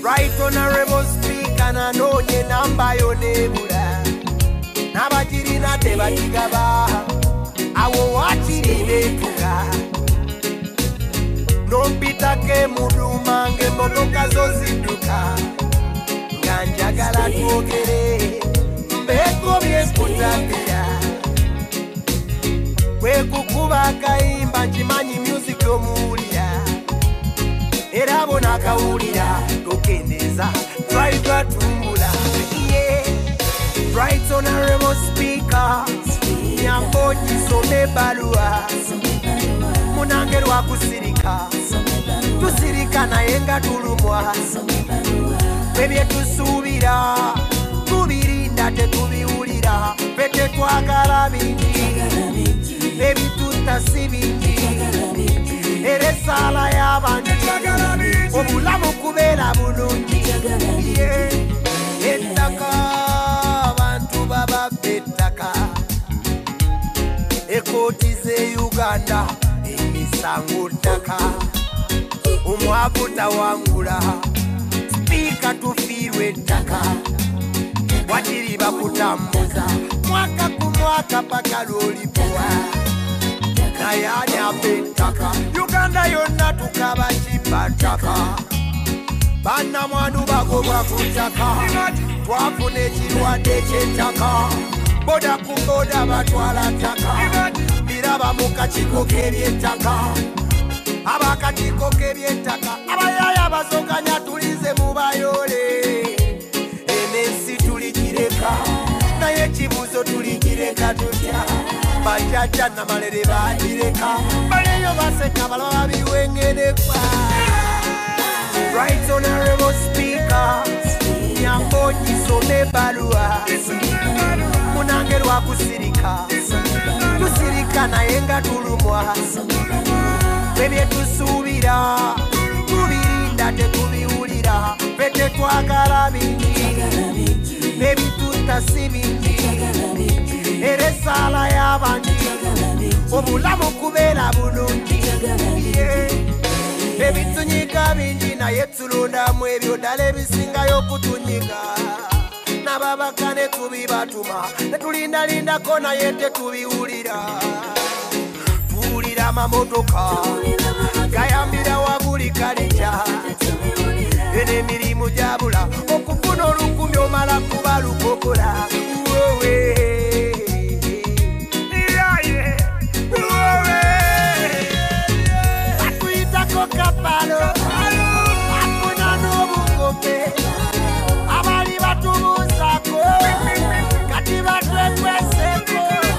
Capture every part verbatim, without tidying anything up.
Right honorable speaker na nonye namba yonebula nabakirina tebakigaba awo wakiribetuga nompitake muduma ng'emmotoka zo zidduka nga njagala twogere mbeko byekutambira kwekukuba akayimba nkimanyi music omuwulira era bona akawulira tokendeza twaitwa tumbula. Right honorable speaker nyambo kisome balua munange lwa kusirika tusirika naye nga tulumwa ebye tusuubira tubirinda tetubiwulira pete twagala bingi ebituta si bingi era esala y'abantu obulamu kubeera bulungi ettaka abantu babaffe ettaka ekooti ze Uganda emisango ttaka omwavu tawangula sipiika tufiirwe ettaka wakiri bakutambuza mwaka ku mwaka paka lwolipowa naye ani afa ettaka Uganda yonna tukaba kibba ttaka bannamwandu bagobwa ku ttaka twafuna ekirwadde ky'ettaka boda ku boda batwala ttaka biraba mu kakiiko k'ebyettaka abakakiiko k'ebyettaka abayaaya bazoganya tulize mu bayole enensi tuligireka naye ekibuuzo tuligireka tutya bajjajja namalere bagireka baleyo baseka balaba biwengerekwa. Right honorable speaker nyambo kisome balua munange lwa kusirika tusirika naye nga tulumwa ebye tusuubira tubirinda tetubiwulira pete twagala bingi nebituta si bingi era esala y'abantu obulamu kubeera bulungi ebitunyiga bingi naye tulondamu ebyo ddala ebisingayo okutunyiga n'ababaka ne tubibatuma netulindalindako naye tetubiwulira tuwulira amamotoka gayambira wa buli kalija eno emirimu gyabula okufuna olukumi omala kuba lukokola kapalo afuna n'obukope abali batubuzako kati batwekweseko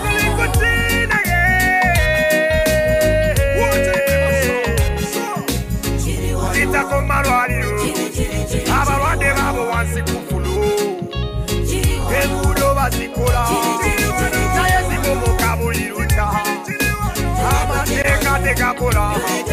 kitako malwaliro abalwadde baabo wansi kufulu enguudo bazikola naye zibomoka buli luta amateeka tegakola